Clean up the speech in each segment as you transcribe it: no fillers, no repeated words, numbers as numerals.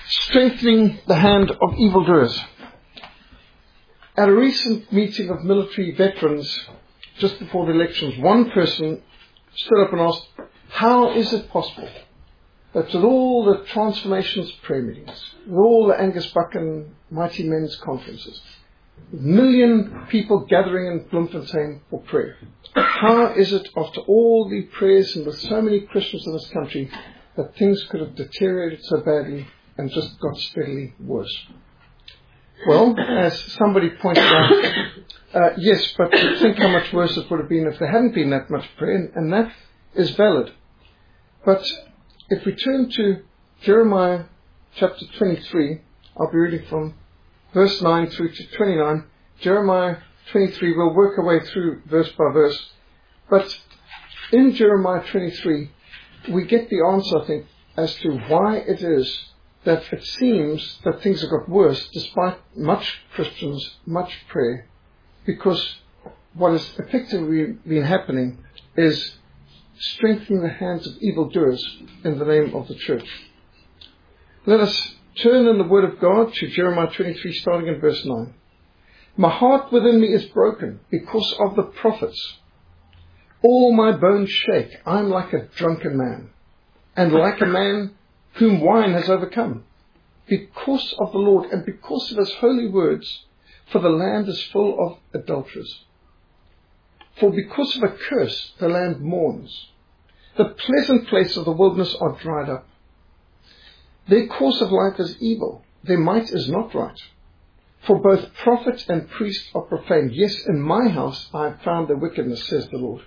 Strengthening the hand of evildoers. At a recent meeting of military veterans, just before the elections, one person stood up and asked, how is it possible that with all the transformations prayer meetings, with all the Angus Buchan Mighty Men's conferences, a million people gathering in Bloemfontein for prayer, how is it after all the prayers and with so many Christians in this country that things could have deteriorated so badly and just got steadily worse? Well, as somebody pointed out, yes, but think how much worse it would have been if there hadn't been that much prayer, and that is valid. But if we turn to Jeremiah chapter 23, I'll be reading from verse 9 through to 29. Jeremiah 23, we'll work our way through verse by verse. But in Jeremiah 23, we get the answer, I think, as to why it is that it seems that things have got worse despite much Christians, much prayer, because what has effectively been happening is strengthening the hands of evildoers in the name of the church. Let us turn in the Word of God to Jeremiah 23, starting in verse 9. My heart within me is broken because of the prophets. All my bones shake. I am like a drunken man, and like a man whom wine has overcome, because of the Lord and because of his holy words, for the land is full of adulterers. For because of a curse the land mourns. The pleasant places of the wilderness are dried up. Their course of life is evil. Their might is not right. For both prophet and priest are profaned. Yes, in my house I have found their wickedness, says the Lord.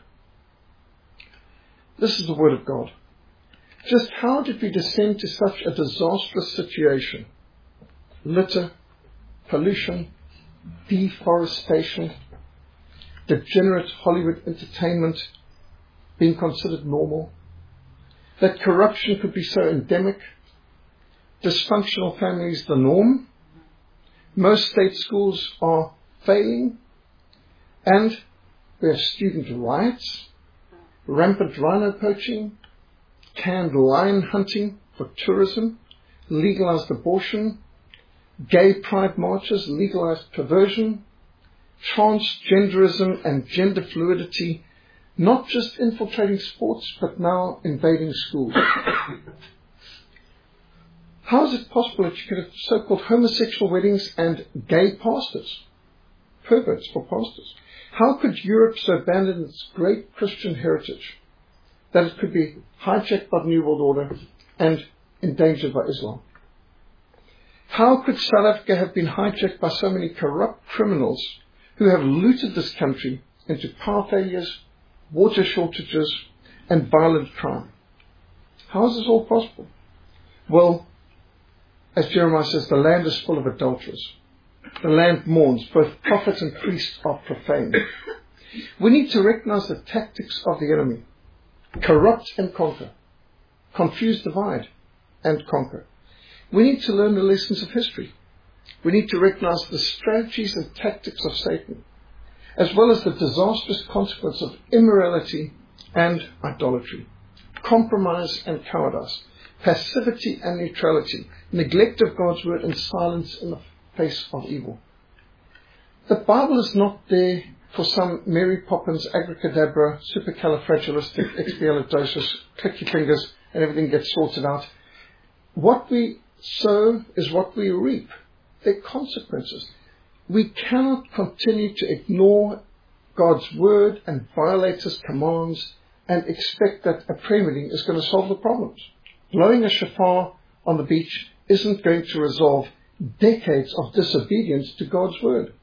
This is the word of God. Just how did we descend to such a disastrous situation? Litter, pollution, deforestation, degenerate Hollywood entertainment being considered normal, that corruption could be so endemic, dysfunctional families the norm, most state schools are failing, and we have student riots, rampant rhino poaching, canned lion hunting for tourism, legalized abortion, gay pride marches, legalized perversion, transgenderism and gender fluidity, not just infiltrating sports, but now invading schools. How is it possible that you could have so-called homosexual weddings and gay pastors, perverts for pastors? How could Europe so abandon its great Christian heritage that it could be hijacked by the New World Order and endangered by Islam? How could South Africa have been hijacked by so many corrupt criminals who have looted this country into power failures, water shortages, and violent crime? How is this all possible? Well, as Jeremiah says, the land is full of adulterers. The land mourns. Both prophets and priests are profaned. We need to recognize the tactics of the enemy. Corrupt and conquer. Confuse, divide, and conquer. We need to learn the lessons of history. We need to recognize the strategies and tactics of Satan, as well as the disastrous consequence of immorality and idolatry, compromise and cowardice, passivity and neutrality, neglect of God's word, and silence in the face of evil. The Bible is not there for some Mary Poppins, abracadabra, supercalifragilisticexpialidocious, click your fingers and everything gets sorted out. What we sow is what we reap. There are consequences. We cannot continue to ignore God's word and violate his commands and expect that a prayer meeting is going to solve the problems. Blowing a shofar on the beach isn't going to resolve decades of disobedience to God's word.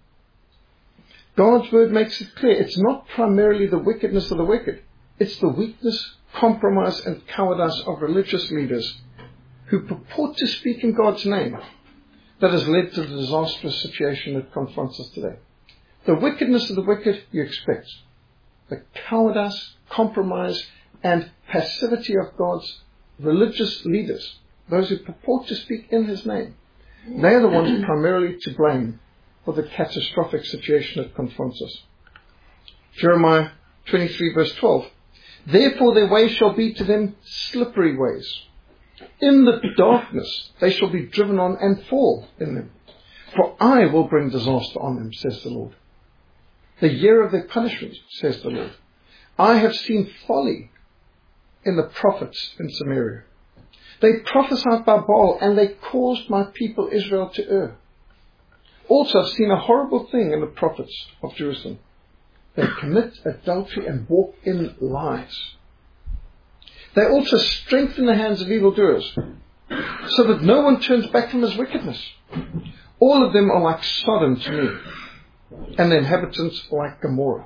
God's word makes it clear it's not primarily the wickedness of the wicked. It's the weakness, compromise, and cowardice of religious leaders who purport to speak in God's name that has led to the disastrous situation that confronts us today. The wickedness of the wicked you expect. The cowardice, compromise, and passivity of God's religious leaders, those who purport to speak in his name, they are the ones primarily to blame for the catastrophic situation that confronts us. Jeremiah 23 verse 12. Therefore their way shall be to them slippery ways, In the darkness they shall be driven on and fall in them. For I will bring disaster on them, says the Lord. The year of their punishment, says the Lord. I have seen folly in the prophets in Samaria. They prophesied by Baal, and they caused my people Israel to err. Also, I've seen a horrible thing in the prophets of Jerusalem. They commit adultery and walk in lies. They also strengthen the hands of evildoers, so that no one turns back from his wickedness. All of them are like Sodom to me, and the inhabitants like Gomorrah.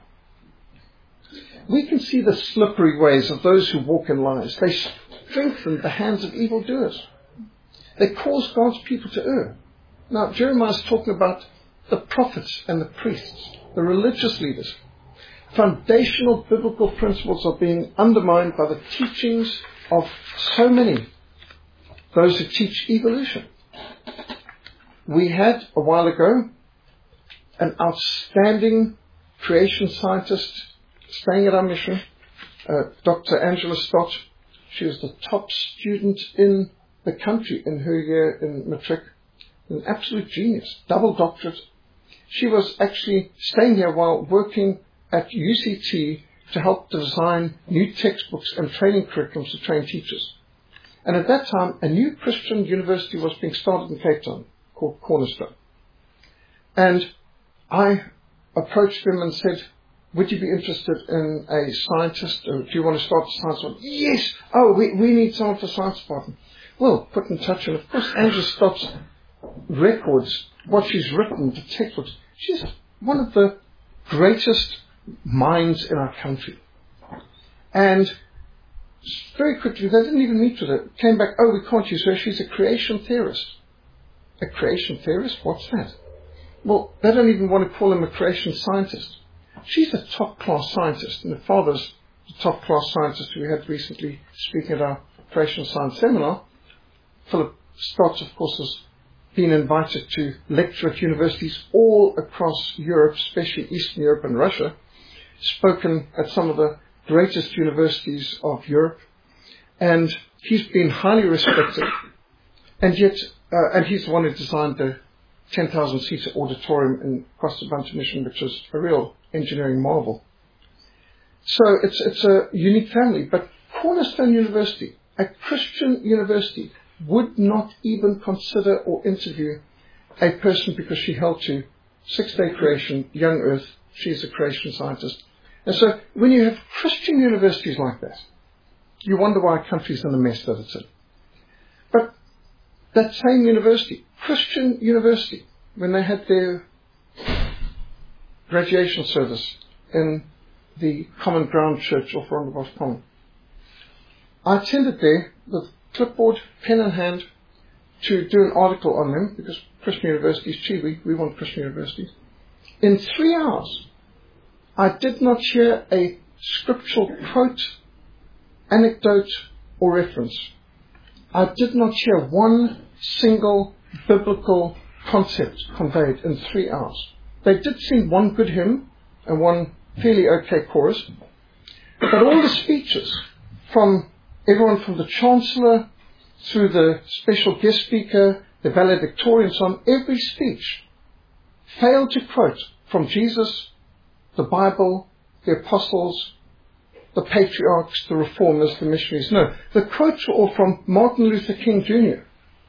We can see the slippery ways of those who walk in lies. They strengthen the hands of evildoers. They cause God's people to err. Now, Jeremiah is talking about the prophets and the priests, the religious leaders. Foundational biblical principles are being undermined by the teachings of so many, those who teach evolution. We had, a while ago, an outstanding creation scientist staying at our mission, Dr. Angela Stott. She was the top student in the country in her year in matric. An absolute genius, double doctorate. She was actually staying here while working at UCT to help design new textbooks and training curriculums to train teachers. And at that time, a new Christian university was being started in Cape Town called Cornerstone. And I approached them and said, would you be interested in a scientist? Or do you want to start a science department? Yes! Oh, we need someone for science department. Well, put in touch. And of course, Angela Stott's records, what she's written, the textbooks, she's one of the greatest minds in our country. And very quickly, they didn't even meet with her. Came back, oh, we can't use her. She's a creation theorist. A creation theorist? What's that? Well, they don't even want to call him a creation scientist. She's a top-class scientist, and her father's the top-class scientist we had recently speaking at our creation science seminar. Philip Stott, of course, has been invited to lecture at universities all across Europe, especially Eastern Europe and Russia, spoken at some of the greatest universities of Europe, and he's been highly respected, and yet, and he's the one who designed the 10,000-seater auditorium in Costa Blanca Mission, which is a real engineering marvel. So it's a unique family, but Cornerstone University, a Christian university, would not even consider or interview a person because she held to six-day creation, young earth. She's a creation scientist. And so when you have Christian universities like that, you wonder why our country's in the mess that it's in. But that same university, Christian University, when they had their graduation service in the Common Ground Church off Rondebosch Common, I attended there with clipboard, pen in hand, to do an article on them, because Christian universities, we want Christian universities. In 3 hours, I did not hear a scriptural quote, anecdote, or reference. I did not hear one single biblical concept conveyed in 3 hours. They did sing one good hymn and one fairly okay chorus, but all the speeches from everyone from the Chancellor through the special guest speaker, the valedictorian, and so on, every speech failed to quote from Jesus, the Bible, the apostles, the patriarchs, the reformers, the missionaries. No, the quotes were all from Martin Luther King Jr.,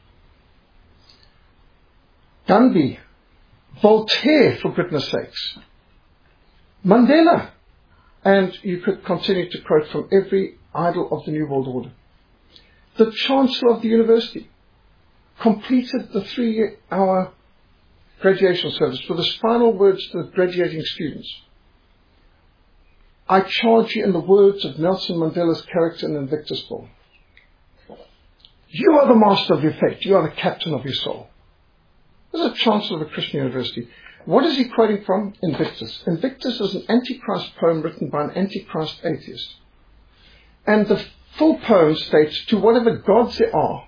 Gandhi, Voltaire, for goodness sakes, Mandela, and you could continue to quote from every idol of the New World Order. The Chancellor of the university completed the 3-hour graduation service with his final words to the graduating students. I charge you in the words of Nelson Mandela's character in Invictus Ball. You are the master of your fate. You are the captain of your soul. This is a Chancellor of a Christian university. What is he quoting from? Invictus. Invictus is an Antichrist poem written by an Antichrist atheist. And the full poem states, to whatever gods there are,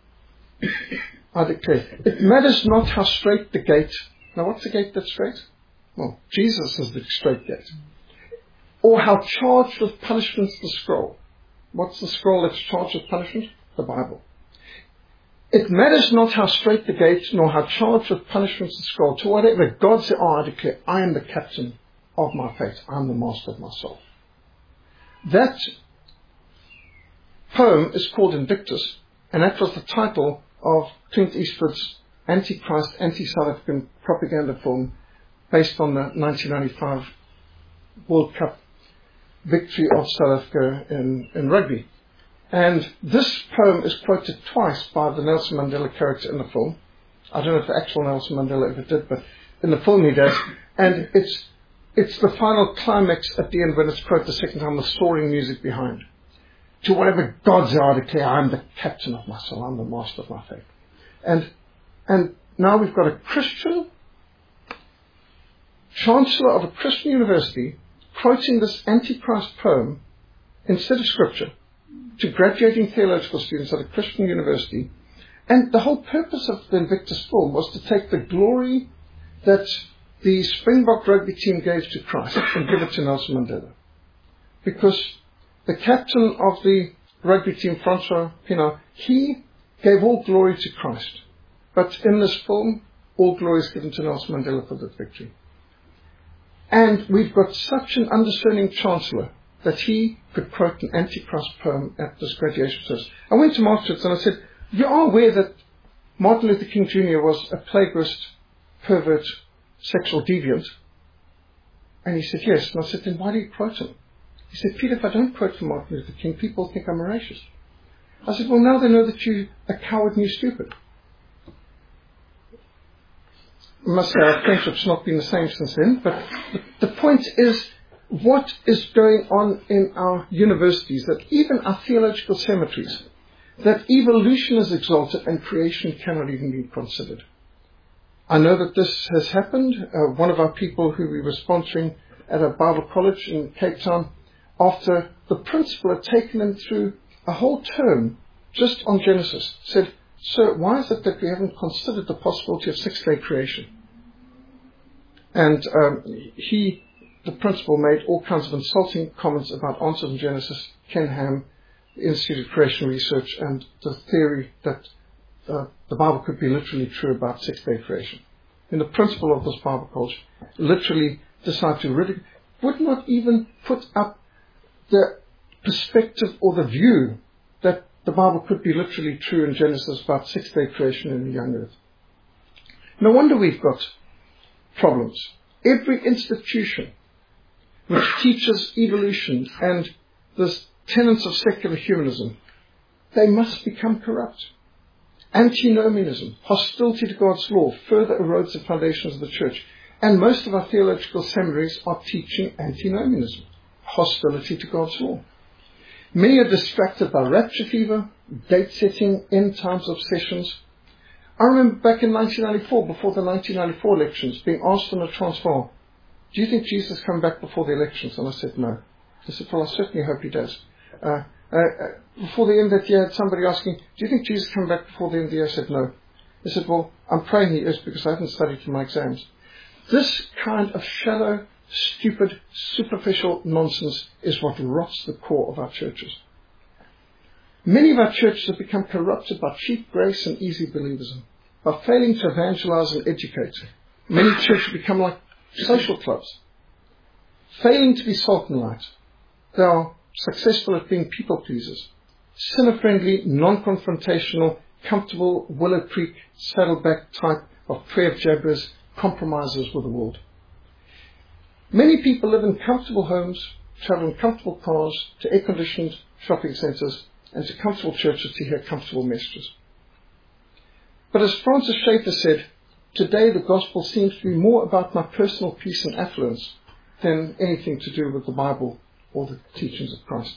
I declare, it matters not how straight the gate. Now what's the gate that's straight? Well, Jesus is the straight gate. Or how charged with punishment's the scroll. What's the scroll that's charged with punishment? The Bible. It matters not how straight the gate, nor how charged with punishments the scroll. To whatever God said, I declare, I am the captain of my fate. I am the master of my soul. That poem is called Invictus, and that was the title of Clint Eastwood's Antichrist, anti-South African propaganda film based on the 1995 World Cup victory of South Africa in rugby. And this poem is quoted twice by the Nelson Mandela character in the film. I don't know if the actual Nelson Mandela ever did, but in the film he does. And it's the final climax at the end when it's quoted the second time with soaring music behind. To whatever gods are, I declare, I am the captain of my soul, I am the master of my fate. And now we've got a Christian chancellor of a Christian university quoting this Antichrist poem instead of scripture to graduating theological students at a Christian university. And the whole purpose of the Invictus film was to take the glory that the Springbok rugby team gave to Christ and give it to Nelson Mandela. Because the captain of the rugby team, Francois Pienaar, he gave all glory to Christ. But in this film, all glory is given to Nelson Mandela for that victory. And we've got such an undiscerning chancellor that he could quote an Antichrist poem at this graduation service. I went to Maastricht and I said, you are aware that Martin Luther King Jr. was a plagiarist, pervert, sexual deviant? And he said, yes. And I said, then why do you quote him? He said, Peter, if I don't quote from Martin Luther King, people think I'm a racist. I said, well, now they know that you're a coward and you're stupid. I must say our friendship's not been the same since then, but the point is, what is going on in our universities, that even our theological cemeteries, that evolution is exalted and creation cannot even be considered. I know that this has happened. One of our people who we were sponsoring at a Bible college in Cape Town, after the principal had taken him through a whole term just on Genesis, said, sir, why is it that we haven't considered the possibility of six-day creation? And the principal made all kinds of insulting comments about Answers in Genesis, Ken Ham, the Institute of Creation Research, and the theory that the Bible could be literally true about six-day creation. And the principal of this Bible college literally decided to would not even put up the perspective or the view that the Bible could be literally true in Genesis about six-day creation in the young earth. No wonder we've got problems. Every institution which teaches evolution and the tenets of secular humanism, they must become corrupt. Antinomianism, hostility to God's law, further erodes the foundations of the church. And most of our theological seminaries are teaching antinomianism, hostility to God's law. Many are distracted by rapture fever, date setting, end times obsessions. I remember back in 1994, before the 1994 elections, being asked on a transfer, do you think Jesus is coming back before the elections? And I said, no. I said, well, I certainly hope he does. Before the end of that year, I had somebody asking, do you think Jesus is coming back before the end of the year? I said, no. I said, well, I'm praying he is because I haven't studied for my exams. This kind of shallow, stupid, superficial nonsense is what rots the core of our churches. Many of our churches have become corrupted by cheap grace and easy believism, by failing to evangelize and educate. Many churches become like social clubs, failing to be salt and light. They are successful at being people pleasers, sinner-friendly, non-confrontational, comfortable Willow Creek saddleback type of prayer jabbers, compromisers with the world. Many people live in comfortable homes, travel in comfortable cars to air-conditioned shopping centres and to comfortable churches to hear comfortable messages. But as Francis Schaeffer said, today the gospel seems to be more about my personal peace and affluence than anything to do with the Bible or the teachings of Christ.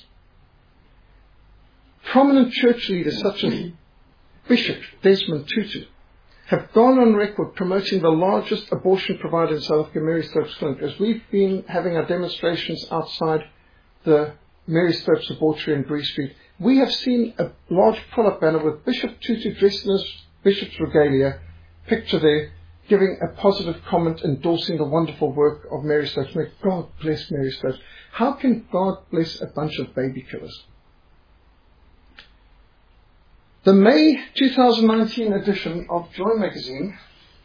Prominent church leaders such as Bishop Desmond Tutu have gone on record promoting the largest abortion provider in South Africa, Mary Stopes Clinic. As we've been having our demonstrations outside the Mary Stopes Abortory in Bree Street, we have seen a large pull-up banner with Bishop Tutu dressed in his bishop's regalia, picture there, giving a positive comment endorsing the wonderful work of Mary Stopes. May God bless Mary Stopes. How can God bless a bunch of baby killers? The May 2019 edition of Joy magazine,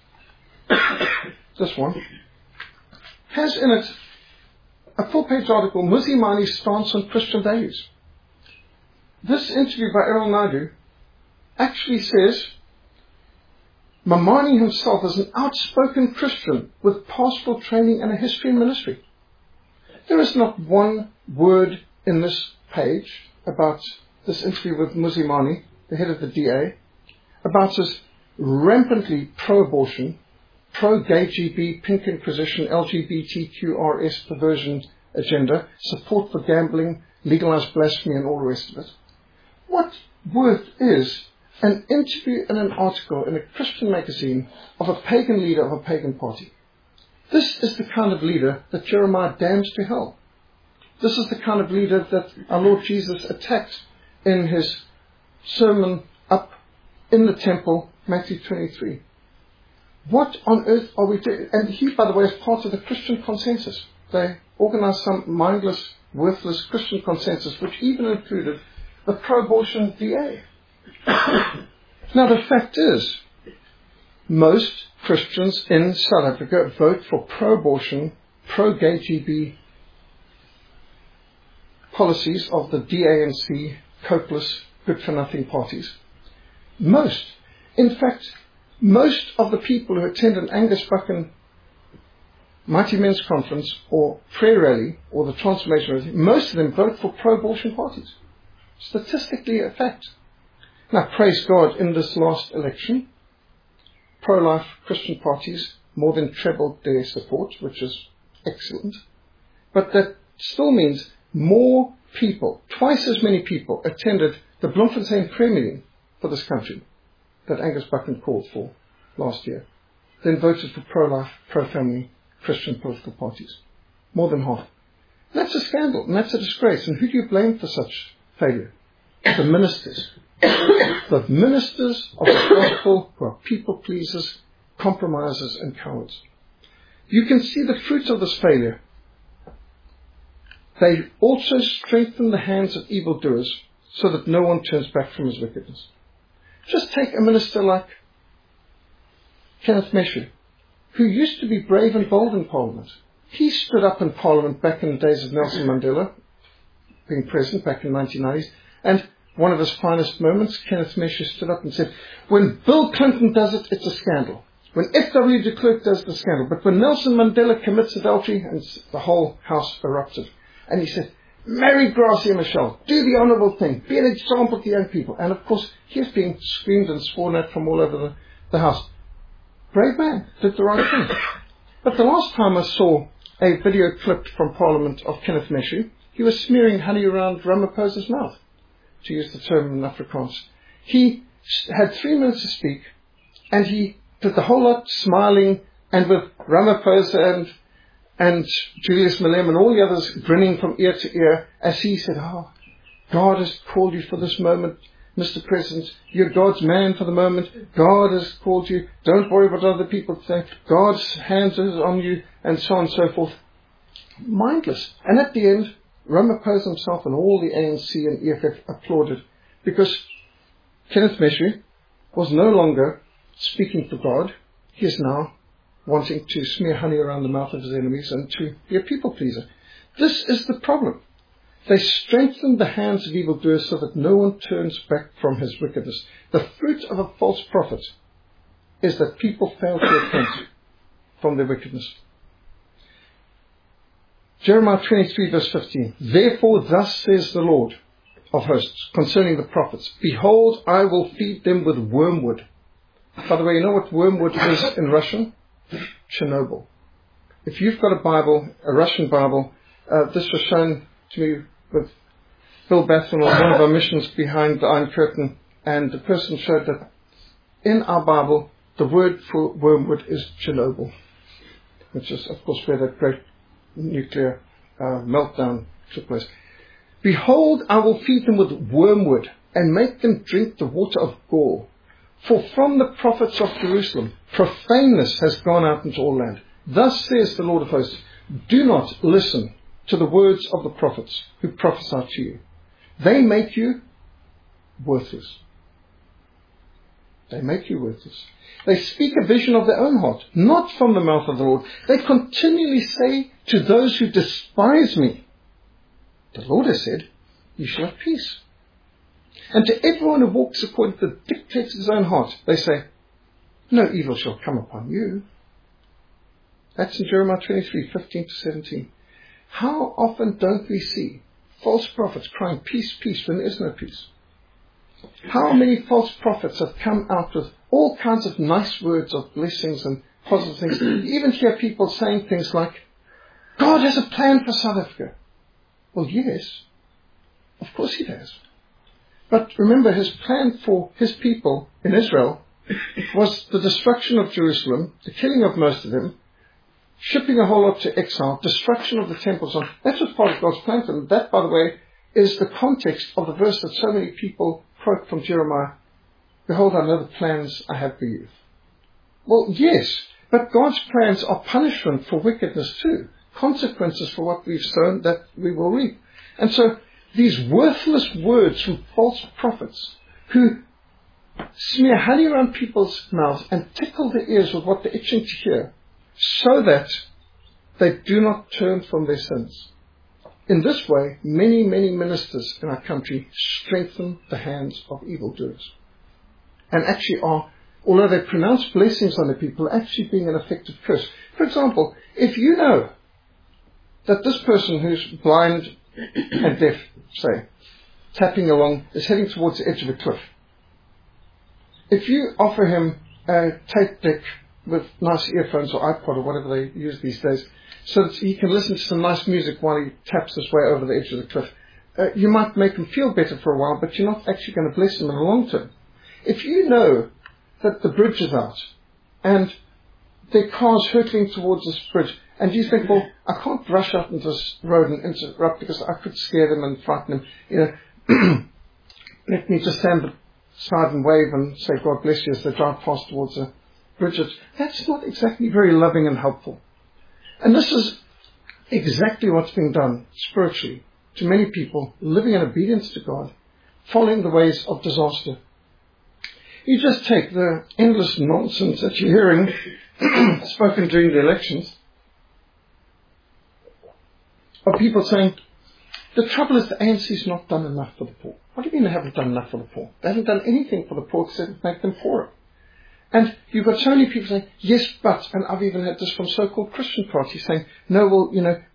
this one, has in it a full-page article, Muzi Mani's Stance on Christian Values. This interview by Errol Naidu actually says Mamani himself is an outspoken Christian with pastoral training and a history in ministry. There is not one word in this page about this interview with Muzi Mani, the head of the DA, about his rampantly pro-abortion, pro-gay GB, pink inquisition, LGBTQRS perversion agenda, support for gambling, legalized blasphemy and all the rest of it. What worth is an interview and an article in a Christian magazine of a pagan leader of a pagan party? This is the kind of leader that Jeremiah damns to hell. This is the kind of leader that our Lord Jesus attacked in his sermon up in the temple, Matthew 23. What on earth are we doing? And he, by the way, is part of the Christian consensus. They organized some mindless, worthless Christian consensus, which even included the pro-abortion DA. Now, the fact is, most Christians in South Africa vote for pro-abortion, pro-gay GB policies of the DANC, copeless, good-for-nothing parties. Most. In fact, most of the people who attend an Angus Buchan Mighty Men's Conference or prayer rally or the Transformation Rally, most of them vote for pro-abortion parties. Statistically a fact. Now, praise God, in this last election, pro-life Christian parties more than trebled their support, which is excellent. But that still means more people, twice as many people, attended the Bloemfontein prayer meeting for this country that Angus Buchan called for last year, then voted for pro-life, pro-family Christian political parties. More than half. That's a scandal, and that's a disgrace. And who do you blame for such failure? The ministers. The ministers of the gospel who are people pleasers, compromisers, and cowards. You can see the fruit of this failure. They also strengthen the hands of evildoers so that no one turns back from his wickedness. Just take a minister like Kenneth Meshu, who used to be brave and bold in Parliament. He stood up in Parliament back in the days of Nelson Mandela, being president back in the 1990s, and one of his finest moments, Kenneth Meshu stood up and said, when Bill Clinton does it, it's a scandal. When F.W. de Klerk does it, it's a scandal. But when Nelson Mandela commits adultery, and the whole house erupted. And he said, marry Gracia Michelle, do the honourable thing, be an example to young people. And of course, he is being screamed and sworn at from all over the house. Brave man, did the right thing. But the last time I saw a video clip from Parliament of Kenneth Meshu, he was smearing honey around Ramaphosa's mouth, to use the term in Afrikaans. He had 3 minutes to speak, and he did the whole lot smiling, and with Ramaphosa and Julius Malema and all the others grinning from ear to ear, as he said, oh, God has called you for this moment, Mr. President. You're God's man for the moment. God has called you. Don't worry what other people say. God's hands are on you, and so on and so forth. Mindless. And at the end, Ramaphosa himself and all the ANC and EFF applauded, because Kenneth Meshu was no longer speaking for God. He is now wanting to smear honey around the mouth of his enemies and to be a people pleaser. This is the problem. They strengthen the hands of evildoers so that no one turns back from his wickedness. The fruit of a false prophet is that people fail to repent from their wickedness. Jeremiah 23 verse 15. Therefore thus says the Lord of hosts concerning the prophets, behold, I will feed them with wormwood. By the way, you know what wormwood is in Russian? Chernobyl. If you've got a Bible, a Russian Bible, this was shown to me with Bill Bathman on one of our missions behind the Iron Curtain, and the person showed that in our Bible, the word for wormwood is Chernobyl, which is, of course, where that great nuclear meltdown took place. Behold, I will feed them with wormwood and make them drink the water of gall. For from the prophets of Jerusalem, profaneness has gone out into all land. Thus says the Lord of hosts, do not listen to the words of the prophets who prophesy to you. They make you worthless. They make you worthless. They speak a vision of their own heart, not from the mouth of the Lord. They continually say to those who despise me, the Lord has said, you shall have peace. And to everyone who walks according to the dictates of his own heart, they say, no evil shall come upon you. That's in Jeremiah 23, 15 to 17. How often don't we see false prophets crying, peace, peace, when there is no peace? How many false prophets have come out with all kinds of nice words of blessings and positive things? You even hear people saying things like, God has a plan for South Africa. Well, yes, of course he does. But remember, his plan for his people in Israel was the destruction of Jerusalem, the killing of most of them, shipping a whole lot to exile, destruction of the temples. That was part of God's plan for them. That, by the way, is the context of the verse that so many people quote from Jeremiah. Behold, I know the plans I have for you. Well, yes, but God's plans are punishment for wickedness too. Consequences for what we've sown that we will reap. And so these worthless words from false prophets who smear honey around people's mouths and tickle their ears with what they're itching to hear, so that they do not turn from their sins. In this way, many, many ministers in our country strengthen the hands of evildoers. And actually are, although they pronounce blessings on the people, actually being an effective curse. For example, if you know that this person who's blind and deaf, say, tapping along, is heading towards the edge of a cliff, if you offer him a tape deck with nice earphones or iPod or whatever they use these days, so that he can listen to some nice music while he taps his way over the edge of the cliff, you might make him feel better for a while, but you're not actually going to bless him in the long term. If you know that the bridge is out and their car's hurtling towards this bridge, and you think, well, I can't rush up into this road and interrupt because I could scare them and frighten them. Let me just stand aside and wave and say, God bless you, as they drive past towards the bridges. That's not exactly very loving and helpful. And this is exactly what's being done spiritually to many people living in obedience to God, following the ways of disaster. You just take the endless nonsense that you're hearing spoken during the elections of people saying, the trouble is the ANC's not done enough for the poor. What do you mean they haven't done enough for the poor? They haven't done anything for the poor except make them poorer. And you've got so many people saying, yes, but, and I've even had this from so-called Christian parties saying, no, well,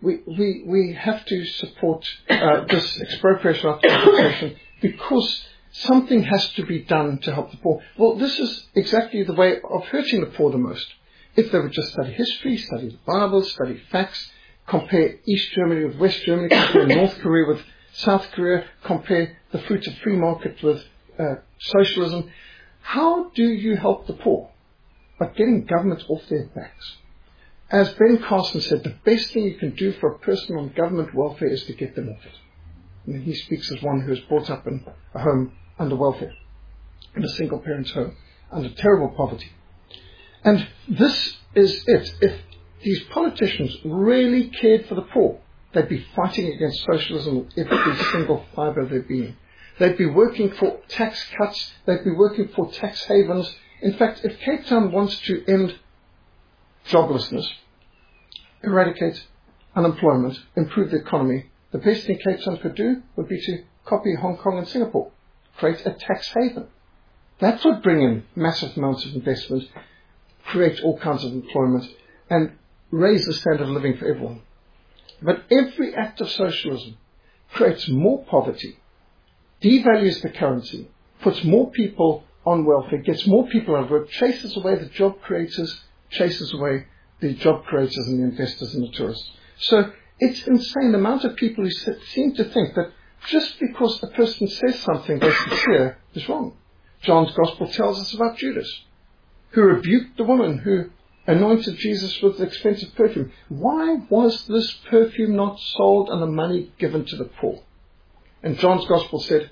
we have to support this expropriation after expropriation because something has to be done to help the poor. Well, this is exactly the way of hurting the poor the most. If they would just study history, study the Bible, study facts, compare East Germany with West Germany, compare North Korea with South Korea, compare the fruits of free market with socialism. How do you help the poor? By getting government off their backs. As Ben Carson said, the best thing you can do for a person on government welfare is to get them off it. And he speaks as one who was brought up in a home under welfare, in a single parent's home, under terrible poverty. And this is it. If these politicians really cared for the poor, they'd be fighting against socialism with every single fibre of their being. They'd be working for tax cuts. They'd be working for tax havens. In fact, if Cape Town wants to end joblessness, eradicate unemployment, improve the economy, the best thing Cape Town could do would be to copy Hong Kong and Singapore, create a tax haven. That would bring in massive amounts of investment, create all kinds of employment, and raise the standard of living for everyone. But every act of socialism creates more poverty, devalues the currency, puts more people on welfare, gets more people out of work, chases away the job creators, chases away the job creators and the investors and the tourists. So it's insane the amount of people who seem to think that just because a person says something they sincere is wrong. John's Gospel tells us about Judas, who rebuked the woman who anointed Jesus with expensive perfume. Why was this perfume not sold and the money given to the poor? And John's Gospel said,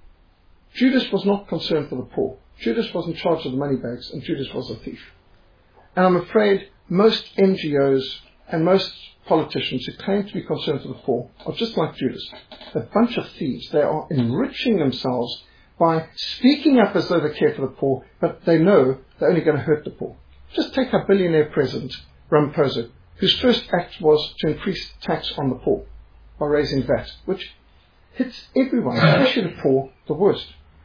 Judas was not concerned for the poor. Judas was in charge of the money bags, and Judas was a thief. And I'm afraid most NGOs and most politicians who claim to be concerned for the poor are just like Judas, a bunch of thieves. They are enriching themselves by speaking up as though they care for the poor, but they know they're only going to hurt the poor. Just take our billionaire president, Ramaphosa, whose first act was to increase tax on the poor by raising VAT, which hits everyone, especially the poor, the worst.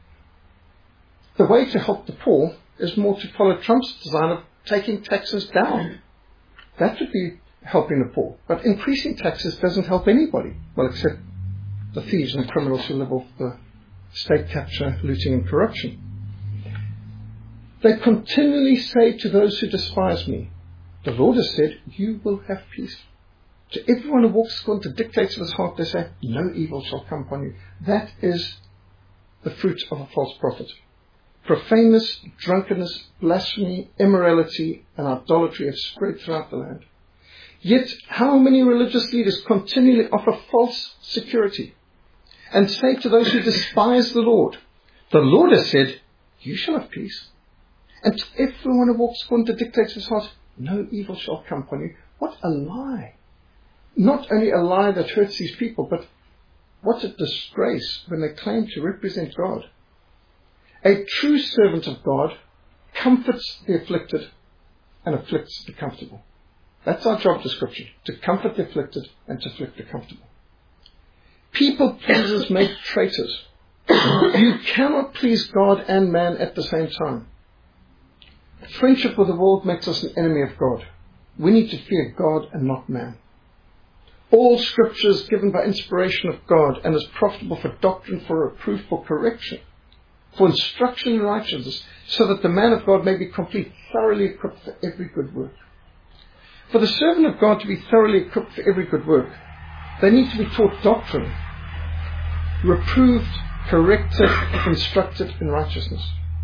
The way to help the poor is more to follow Trump's design of taking taxes down. That would be helping the poor. But increasing taxes doesn't help anybody, well, except the thieves and the criminals who live off the state capture, looting and corruption. They continually say to those who despise me, the Lord has said, you will have peace. To everyone who walks according to the dictates of his heart, they say, no evil shall come upon you. That is the fruit of a false prophet. Profaneness, drunkenness, blasphemy, immorality, and idolatry have spread throughout the land. Yet, how many religious leaders continually offer false security and say to those who despise the Lord has said, you shall have peace. And to everyone who walks according to the dictates of his heart, no evil shall come upon you. What a lie. Not only a lie that hurts these people, but what a disgrace when they claim to represent God. A true servant of God comforts the afflicted and afflicts the comfortable. That's our job description, to comfort the afflicted and to afflict the comfortable. People pleasers make traitors. You cannot please God and man at the same time. Friendship with the world makes us an enemy of God. We need to fear God and not man. All Scripture is given by inspiration of God and is profitable for doctrine, for reproof, for correction, for instruction in righteousness, so that the man of God may be complete, thoroughly equipped for every good work. For the servant of God to be thoroughly equipped for every good work, they need to be taught doctrine, reproved, corrected, instructed in righteousness.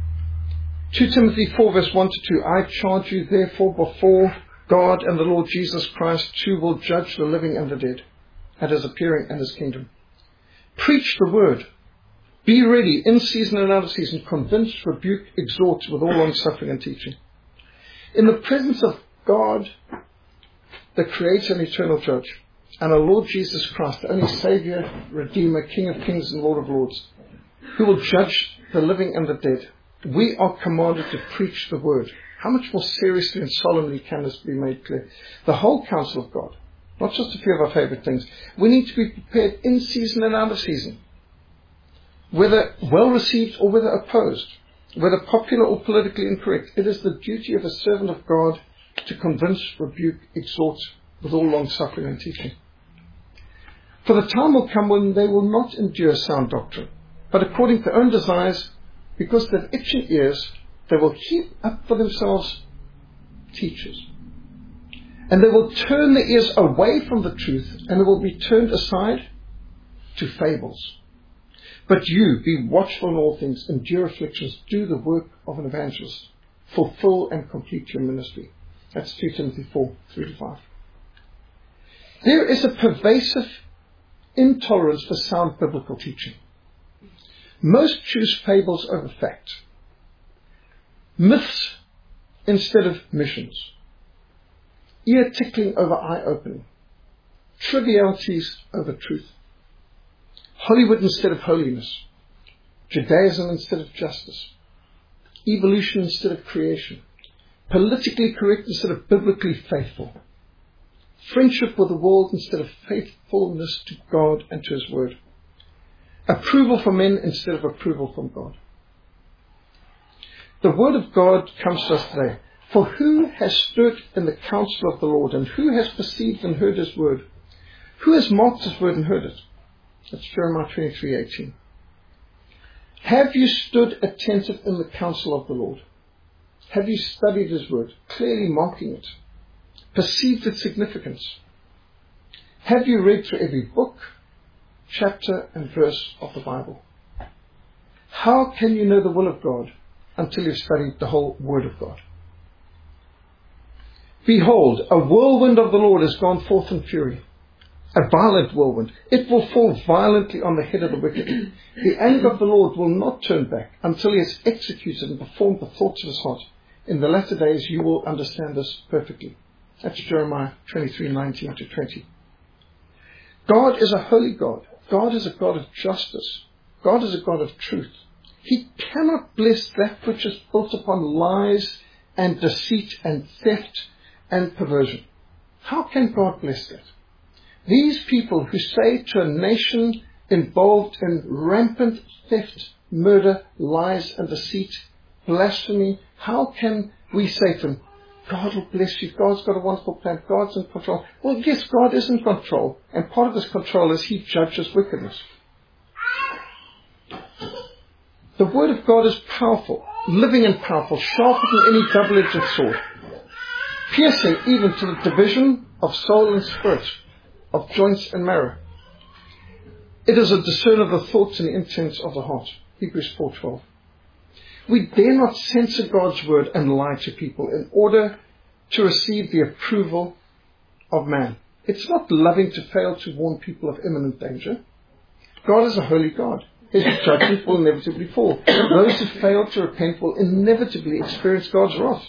2 Timothy 4 verse 1 to 2, I charge you therefore before God and the Lord Jesus Christ, who will judge the living and the dead at his appearing and his kingdom. Preach the word. Be ready in season and out of season. Convince, rebuke, exhort with all long suffering and teaching. In the presence of God, the Creator and eternal Judge, and our Lord Jesus Christ, the only Saviour, Redeemer, King of kings and Lord of lords, who will judge the living and the dead, we are commanded to preach the word. How much more seriously and solemnly can this be made clear? The whole counsel of God, not just a few of our favourite things. We need to be prepared in season and out of season, whether well received or whether opposed, whether popular or politically incorrect. It is the duty of a servant of God to convince, rebuke, exhort with all long suffering and teaching. For the time will come when they will not endure sound doctrine, but according to their own desires, because they have itching ears, they will heap up for themselves teachers. And they will turn their ears away from the truth, and they will be turned aside to fables. But you, be watchful in all things, endure afflictions, do the work of an evangelist, fulfill and complete your ministry. That's 2 Timothy 4, 3-5. There is a pervasive intolerance for sound biblical teaching. Most choose fables over fact, myths instead of missions, ear tickling over eye opening, trivialities over truth, Hollywood instead of holiness, Judaism instead of justice, evolution instead of creation, politically correct instead of biblically faithful, friendship with the world instead of faithfulness to God and to His Word, approval from men instead of approval from God. The Word of God comes to us today. For who has stood in the counsel of the Lord, and who has perceived and heard His Word? Who has marked His Word and heard it? That's Jeremiah 23:18. Have you stood attentive in the counsel of the Lord? Have you studied His Word, clearly marking it, perceived its significance? Have you read through every book, chapter and verse of the Bible? How can you know the will of God until you've studied the whole Word of God? Behold, a whirlwind of the Lord has gone forth in fury, a violent whirlwind. It will fall violently on the head of the wicked. The anger of the Lord will not turn back until He has executed and performed the thoughts of His heart. In the latter days you will understand this perfectly. That's Jeremiah 23:19-20. God is a holy God. God is a God of justice. God is a God of truth. He cannot bless that which is built upon lies and deceit and theft and perversion. How can God bless that? These people who say to a nation involved in rampant theft, murder, lies and deceit, blasphemy, how can we say to them, God will bless you, God's got a wonderful plan, God's in control? Well, yes, God is in control, and part of His control is He judges wickedness. The Word of God is powerful, living and powerful, sharper than any double-edged sword, piercing even to the division of soul and spirit, of joints and marrow. It is a discerner of the thoughts and the intents of the heart. Hebrews 4:12. We dare not censor God's word and lie to people in order to receive the approval of man. It's not loving to fail to warn people of imminent danger. God is a holy God. His judgment will inevitably fall. Those who fail to repent will inevitably experience God's wrath.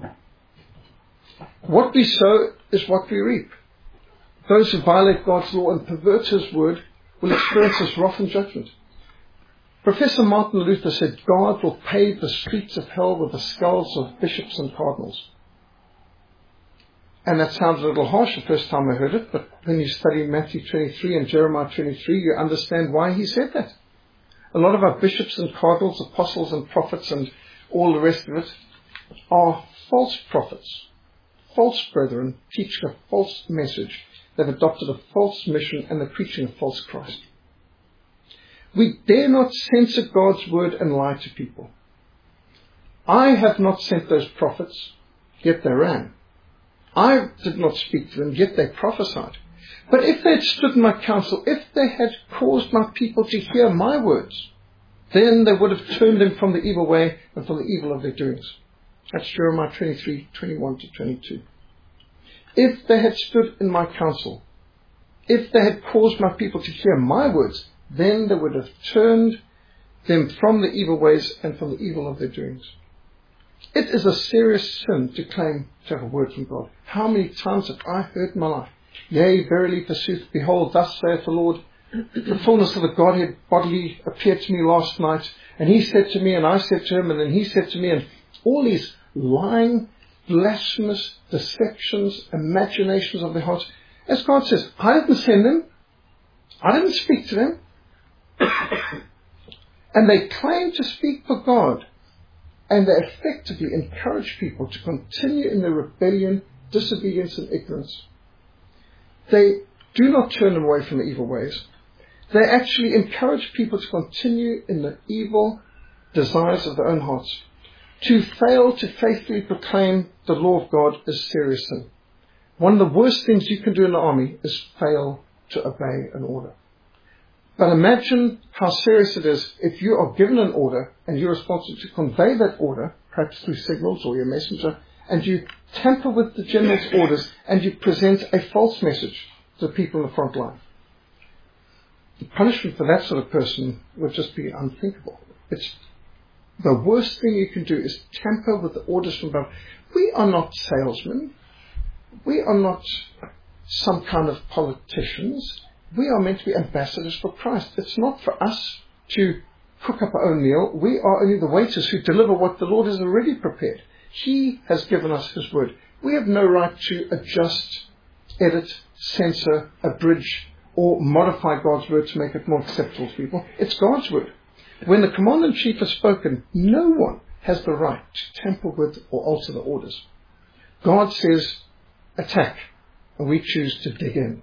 What we sow is what we reap. Those who violate God's law and pervert His word will experience His wrath and judgment. Professor Martin Luther said, God will pave the streets of hell with the skulls of bishops and cardinals. And that sounds a little harsh the first time I heard it, but when you study Matthew 23 and Jeremiah 23, you understand why he said that. A lot of our bishops and cardinals, apostles and prophets and all the rest of it are false prophets, false brethren, teaching a false message. They've adopted a false mission and they're preaching a false Christ. We dare not censor God's word and lie to people. I have not sent those prophets, yet they ran. I did not speak to them, yet they prophesied. But if they had stood in my counsel, if they had caused my people to hear my words, then they would have turned them from the evil way and from the evil of their doings. That's Jeremiah 23:21-22. If they had stood in my counsel, if they had caused my people to hear my words, then they would have turned them from the evil ways and from the evil of their doings. It is a serious sin to claim to have a word from God. How many times have I heard in my life, yea, verily, forsooth, behold, thus saith the Lord, the fullness of the Godhead bodily appeared to me last night, and He said to me, and I said to Him, and then He said to me, and all these lying, blasphemous deceptions, imaginations of their hearts. As God says, I didn't send them. I didn't speak to them. And they claim to speak for God. And they effectively encourage people to continue in their rebellion, disobedience and ignorance. They do not turn them away from the evil ways. They actually encourage people to continue in the evil desires of their own hearts. To fail to faithfully proclaim the law of God is serious sin. One of the worst things you can do in the army is fail to obey an order. But imagine how serious it is if you are given an order and you're responsible to convey that order, perhaps through signals or your messenger, and you tamper with the general's orders and you present a false message to the people in the front line. The punishment for that sort of person would just be unthinkable. It's the worst thing you can do is tamper with the orders from above. We are not salesmen. We are not some kind of politicians. We are meant to be ambassadors for Christ. It's not for us to cook up our own meal. We are only the waiters who deliver what the Lord has already prepared. He has given us His word. We have no right to adjust, edit, censor, abridge, or modify God's word to make it more acceptable to people. It's God's word. When the Commander-in-Chief has spoken, no one has the right to tamper with or alter the orders. God says, attack, and we choose to dig in.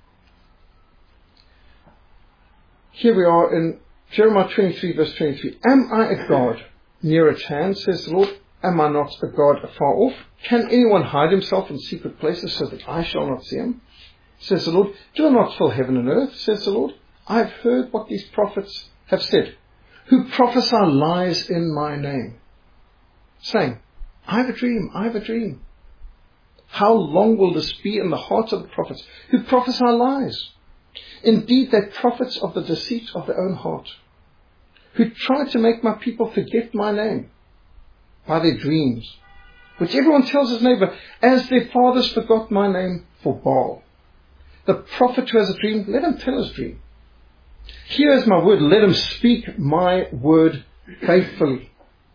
Here we are in Jeremiah 23, verse 23. Am I a God near at hand, says the Lord? Am I not a God afar off? Can anyone hide himself in secret places so that I shall not see him? Says the Lord. Do I not fill heaven and earth, says the Lord? I have heard what these prophets have said, who prophesy lies in my name, saying, I have a dream, I have a dream. How long will this be in the hearts of the prophets who prophesy lies? Indeed, they're prophets of the deceit of their own heart, who try to make my people forget my name by their dreams, which everyone tells his neighbor, as their fathers forgot my name for Baal. The prophet who has a dream, let him tell his dream. Here is my word, let him speak my word faithfully.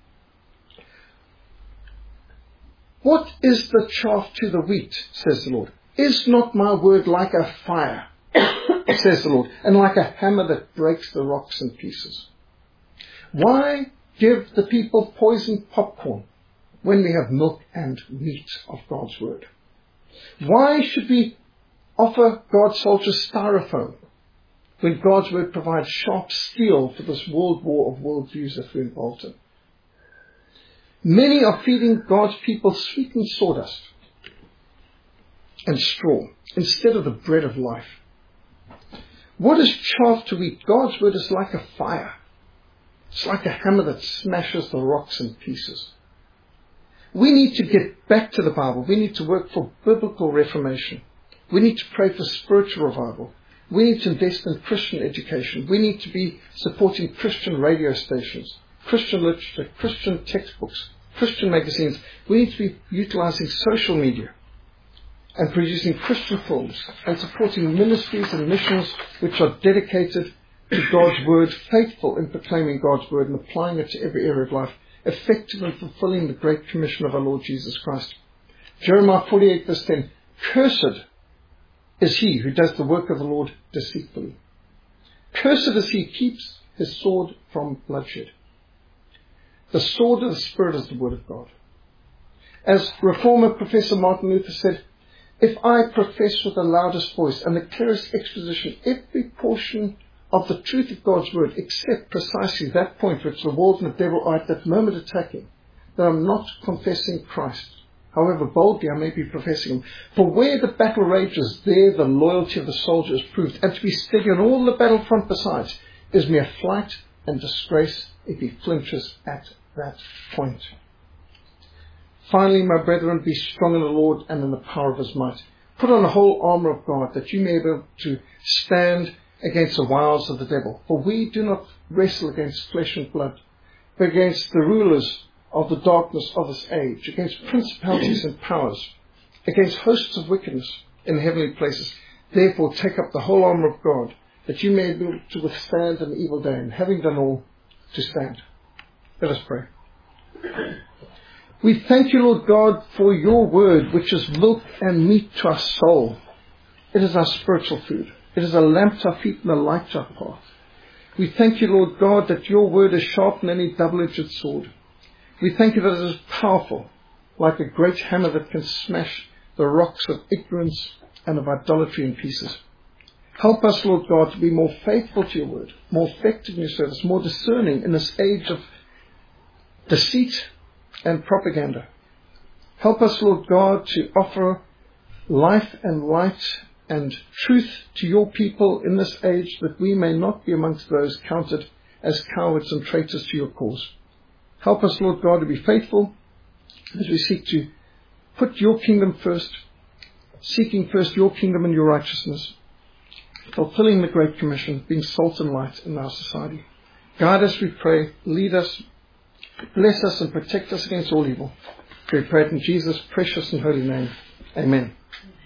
What is the chaff to the wheat, says the Lord? Is not my word like a fire, says the Lord, and like a hammer that breaks the rocks in pieces? Why give the people poisoned popcorn when we have milk and meat of God's word? Why should we offer God's soldiers styrofoam when God's word provides sharp steel for this world war of worldviews that we're involved in? Many are feeding God's people sweetened sawdust and straw instead of the bread of life. What is chaff to wheat? God's word is like a fire. It's like a hammer that smashes the rocks in pieces. We need to get back to the Bible. We need to work for biblical reformation. We need to pray for spiritual revival. We need to invest in Christian education. We need to be supporting Christian radio stations, Christian literature, Christian textbooks, Christian magazines. We need to be utilizing social media and producing Christian films and supporting ministries and missions which are dedicated to God's word, faithful in proclaiming God's word and applying it to every area of life, effective in fulfilling the great commission of our Lord Jesus Christ. Jeremiah 48 verse 10, cursed is he who does the work of the Lord deceitfully. Cursed is he who keeps his sword from bloodshed. The sword of the Spirit is the word of God. As Reformer Professor Martin Luther said, if I profess with the loudest voice and the clearest exposition every portion of the truth of God's word, except precisely that point which the world and the devil are at that moment attacking, that I'm not confessing Christ, however boldly I may be professing him. For where the battle rages, there the loyalty of the soldier is proved, and to be steady on all the battlefront besides is mere flight and disgrace if he flinches at that point. Finally, my brethren, be strong in the Lord and in the power of his might. Put on the whole armour of God, that you may be able to stand against the wiles of the devil. For we do not wrestle against flesh and blood, but against the rulers of the darkness of this age, against principalities and powers, against hosts of wickedness in the heavenly places. Therefore take up the whole armour of God, that you may be able to withstand an evil day, and having done all, to stand. Let us pray. We thank you, Lord God, for your word, which is milk and meat to our soul. It is our spiritual food. It is a lamp to our feet and a light to our path. We thank you, Lord God, that your word is sharper than any double-edged sword. We thank you that it is powerful, like a great hammer that can smash the rocks of ignorance and of idolatry in pieces. Help us, Lord God, to be more faithful to your word, more effective in your service, more discerning in this age of deceit and propaganda. Help us, Lord God, to offer life and light and truth to your people in this age, that we may not be amongst those counted as cowards and traitors to your cause. Help us, Lord God, to be faithful as we seek to put your kingdom first, seeking first your kingdom and your righteousness, fulfilling the Great Commission, being salt and light in our society. Guide us, we pray, lead us, bless us and protect us against all evil. We pray it in Jesus' precious and holy name. Amen.